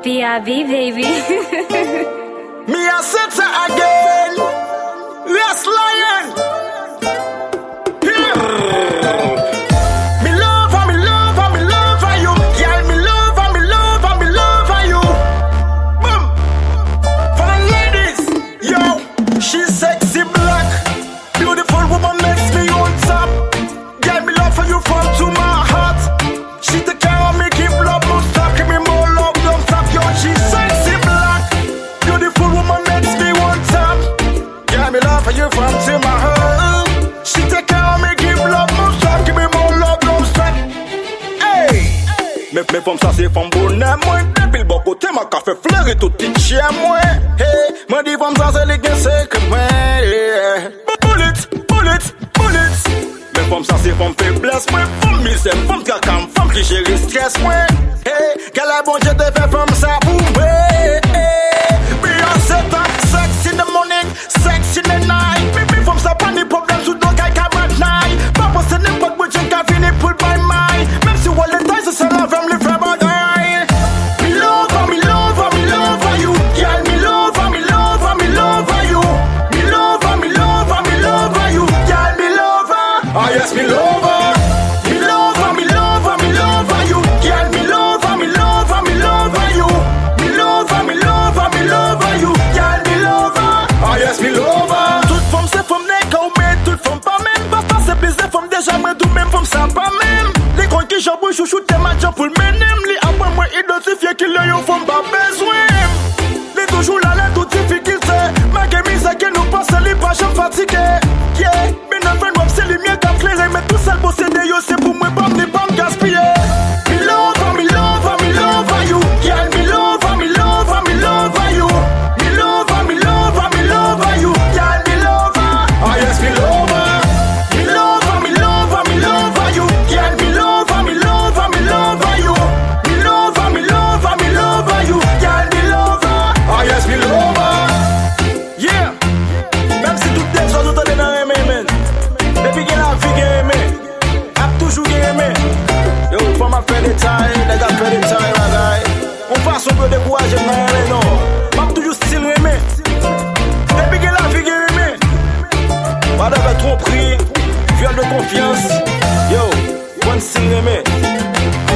B.I.B. baby. Me a set again. Yes, lion. Me love her, me love her, me love her you. Yeah, me love her, me love her, me love her you. Boom. For the ladies, yo, she's sexy black, beautiful woman makes me on top. Yeah, me love for you from to my heart. She take care of me, keep love, no stop, give me more love, don't stop. Yo, she's sexy black, beautiful woman makes me on top. Yeah, me love for you from to my heart. She take care of me, give love, no stop, give me more love, don't stop. Hey, me femme ça c'est femme bonne moi. Depuis le côté ma café fleuri tout petit chez moi. Hey, me dit femme ça c'est les gars c'est que moi. Bullet, bullet, bullet. Me femme ça c'est femme faiblesse moi. Femme misère, femme cacam, femme qui gère le stress moi. Hey, quel est bon Dieu te fait femme ça pour moi. Beyoncé sex in the morning, sex in the night. Me femme ça pas ni problème sous donc I can't at night. Pas penser n'importe où j'ai qu'à finir pour my mind. Même si all the time c'est la femme le fait bagaille. Me love her, me love her, me love her you. Girl, me love her, me love her, me love her you. Me love her, me love her, me love her you. Girl, me love her. Ah yes, me love her. Me love her, me love her, me love her you. Girl, me love her, me love her, me love her you. Me love her, me love her, me love her you. Girl, me love her. Ah yes, me love her. Toute femme c'est femme n'est qu'au mais toute femme pas même. Pas c'est plaisir femme déjà mais tout même femme ça pas même. Les gros qui j'avoue chouchou t'es match pour le menem. Les après moi identifié qu'il y a une femme pas besoin. Les toujours là les tout difficulté. Ma gamine c'est que nous passe les pas jamais fatigué. Yeah, mais non fait moi c'est les miens qui clairé mais tout seul bosser de yo c'est pour moi pas me gaspiller. Me love her, me love her, me love her you. Girl, me love her, me love her, me love her you. Me love her, me love her, me love her you. Girl, me love her. Ah yes, me love her. Me love her, me love her, me love her you. Girl, me love her, me love her, me love her you. Me love her, me love her, me love her you. Girl, me love her. Ah yes, me love her. Yeah. Même si toutes les choses autour de dans les mains, depuis qu'elle a fait gagner, a toujours gagné. Yo, faut m'a faire des tailles, les gars fait des tailles, bagaille. On passe un peu de courage dans les non. M'a toujours style aimé. Depuis qu'elle a fait gagner, madame a trop pris, viol de confiance. Yo, one style aimé.